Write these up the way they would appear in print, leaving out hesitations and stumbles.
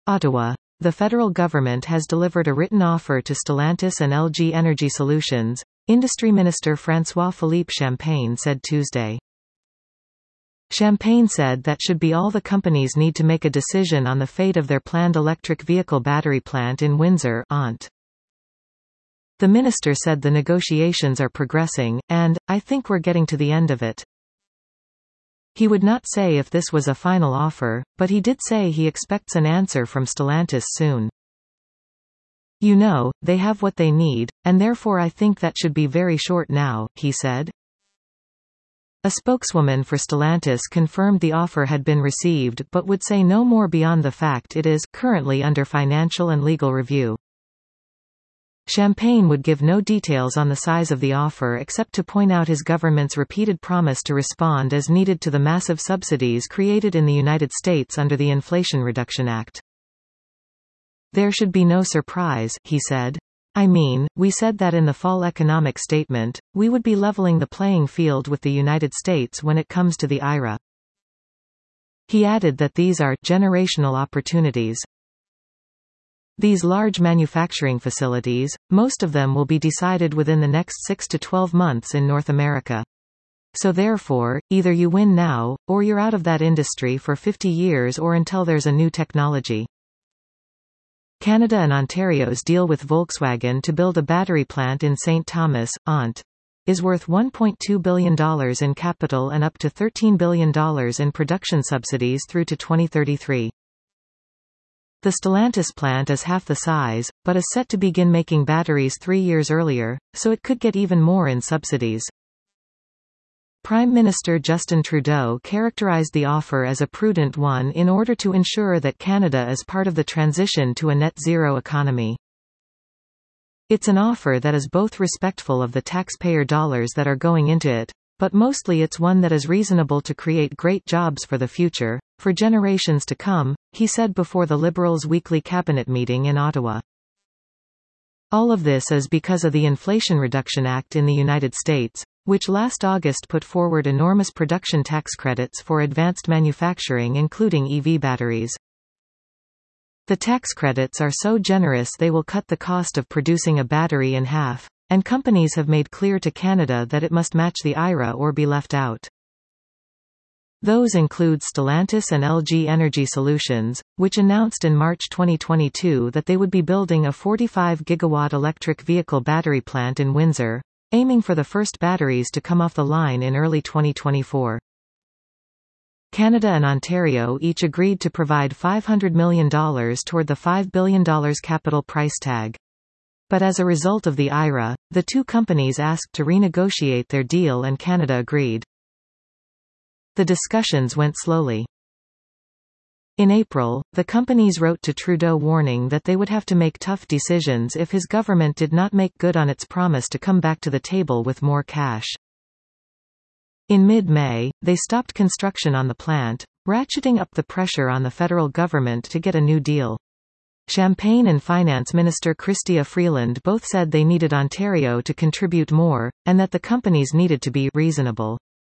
Ottawa. The federal government has delivered a written offer to Stellantis and LG Energy Solutions, Industry Minister François-Philippe Champagne said Tuesday. Champagne said that should be all the companies need to make a decision on the fate of their planned electric vehicle battery plant in Windsor, Ont. The minister said the negotiations are progressing, and, I think we're getting to the end of it. He would not say if this was a final offer, but he did say he expects an answer from Stellantis soon. You know, they have what they need, and therefore I think that should be very short now, he said. A spokeswoman for Stellantis confirmed the offer had been received but would say no more beyond the fact it is currently under financial and legal review. Champagne would give no details on the size of the offer except to point out his government's repeated promise to respond as needed to the massive subsidies created in the United States under the Inflation Reduction Act. There should be no surprise, he said. I mean, we said that in the fall economic statement, we would be leveling the playing field with the United States when it comes to the IRA. He added that these are generational opportunities. These large manufacturing facilities, most of them will be decided within the next 6 to 12 months in North America. So therefore, either you win now, or you're out of that industry for 50 years or until there's a new technology. Canada and Ontario's deal with Volkswagen to build a battery plant in St. Thomas, Ont. is worth $1.2 billion in capital and up to $13 billion in production subsidies through to 2033. The Stellantis plant is half the size, but is set to begin making batteries 3 years earlier, so it could get even more in subsidies. Prime Minister Justin Trudeau characterized the offer as a prudent one in order to ensure that Canada is part of the transition to a net-zero economy. It's an offer that is both respectful of the taxpayer dollars that are going into it, but mostly it's one that is reasonable to create great jobs for the future, for generations to come, he said before the Liberals' weekly cabinet meeting in Ottawa. All of this is because of the Inflation Reduction Act in the United States, which last August put forward enormous production tax credits for advanced manufacturing including EV batteries. The tax credits are so generous they will cut the cost of producing a battery in half, and companies have made clear to Canada that it must match the IRA or be left out. Those include Stellantis and LG Energy Solutions, which announced in March 2022 that they would be building a 45-gigawatt electric vehicle battery plant in Windsor, aiming for the first batteries to come off the line in early 2024. Canada and Ontario each agreed to provide $500 million toward the $5 billion capital price tag. But as a result of the IRA, the two companies asked to renegotiate their deal and Canada agreed. The discussions went slowly. In April, the companies wrote to Trudeau warning that they would have to make tough decisions if his government did not make good on its promise to come back to the table with more cash. In mid-May, they stopped construction on the plant, ratcheting up the pressure on the federal government to get a new deal. Champagne and Finance Minister Chrystia Freeland both said they needed Ontario to contribute more, and that the companies needed to be reasonable.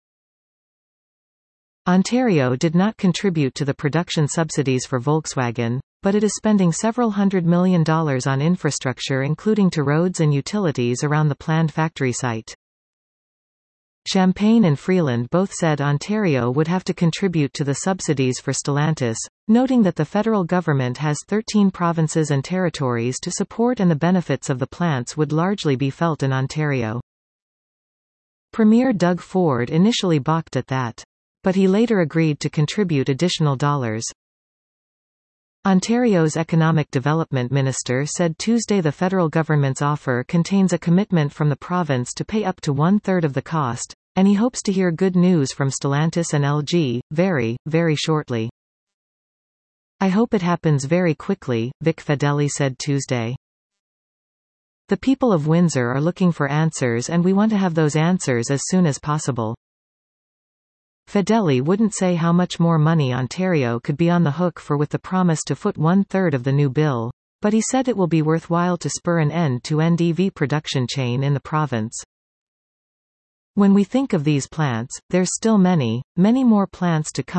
Ontario did not contribute to the production subsidies for Volkswagen, but it is spending several $100 million on infrastructure including to roads and utilities around the planned factory site. Champagne and Freeland both said Ontario would have to contribute to the subsidies for Stellantis, noting that the federal government has 13 provinces and territories to support and the benefits of the plants would largely be felt in Ontario. Premier Doug Ford initially balked at that. But he later agreed to contribute additional dollars. Ontario's Economic Development Minister said Tuesday the federal government's offer contains a commitment from the province to pay up to one-third of the cost, and he hopes to hear good news from Stellantis and LG, very, very shortly. I hope it happens very quickly, Vic Fedeli said Tuesday. The people of Windsor are looking for answers and we want to have those answers as soon as possible. Fedeli wouldn't say how much more money Ontario could be on the hook for with the promise to foot one-third of the new bill, but he said it will be worthwhile to spur an end-to-end EV production chain in the province. When we think of these plants, there's still many, many more plants to come,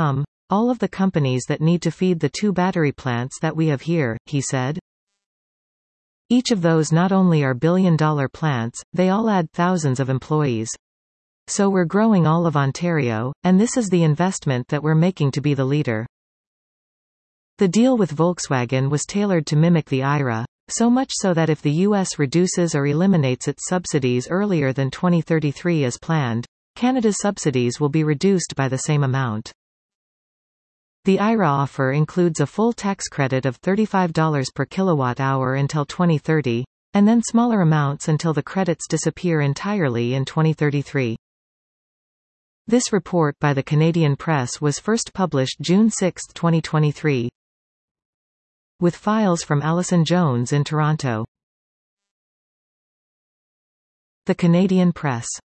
all of the companies that need to feed the 2 battery plants that we have here," he said. Each of those not only are billion-dollar plants, they all add thousands of employees. So we're growing all of Ontario, and this is the investment that we're making to be the leader. The deal with Volkswagen was tailored to mimic the IRA, so much so that if the U.S. reduces or eliminates its subsidies earlier than 2033 as planned, Canada's subsidies will be reduced by the same amount. The IRA offer includes a full tax credit of $35 per kilowatt-hour until 2030, and then smaller amounts until the credits disappear entirely in 2033. This report by the Canadian Press was first published June 6, 2023. With files from Alison Jones in Toronto. The Canadian Press.